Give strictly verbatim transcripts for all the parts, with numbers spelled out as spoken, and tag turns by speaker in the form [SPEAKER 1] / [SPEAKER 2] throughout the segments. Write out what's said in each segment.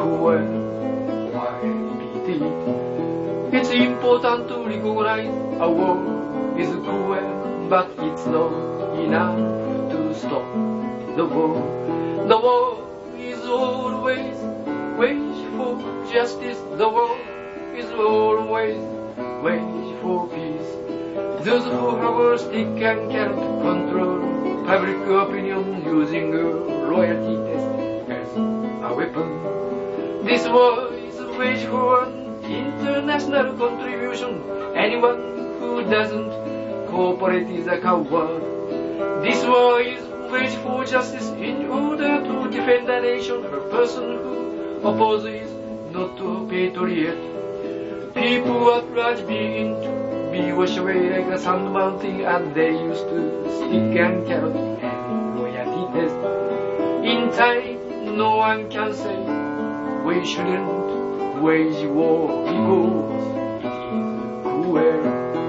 [SPEAKER 1] cruel. Why be it? It's important to recognize a war is cruel, but it's not enough to stop the war. The war is always wage for justice. The war is always wage for peace. Those who have a stick and can't control public opinion using a loyalty test as a weapon. This war is wage for an international contribution. Anyone who doesn't cooperate is a coward. This war is wage for justice in order to defend a nation. A person who opposes not a patriot. People at large begin to be washed away like a sand mountain, and they used to stick and carrot and loyalty test. In time, no one can say we shouldn't wage war because it is cruel.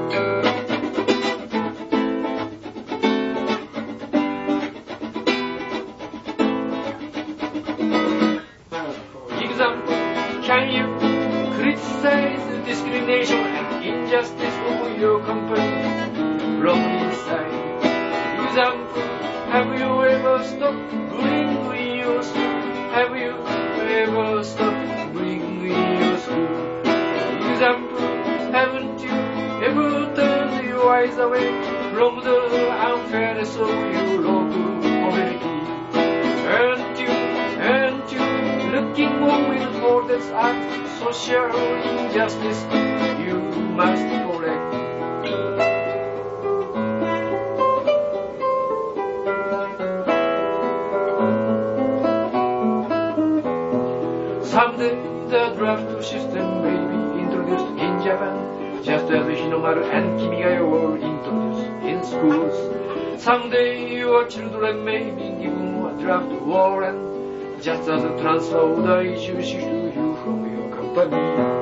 [SPEAKER 1] Can you criticize discrimination and injustice of your company from inside? Example, have you ever stopped bullying in your school? Have you ever stopped bullying in your school? Example, haven't you ever turned your eyes away from the unfairness of your local community? Aren't you, aren't you looking on with for this act, social injustice you must correct. Someday the draft system may be introduced in Japan, just as Hinomaru and Kimigayo were introduced in schools. Someday your children may be given a draft warrant, just as a transfer order issues to you from your company.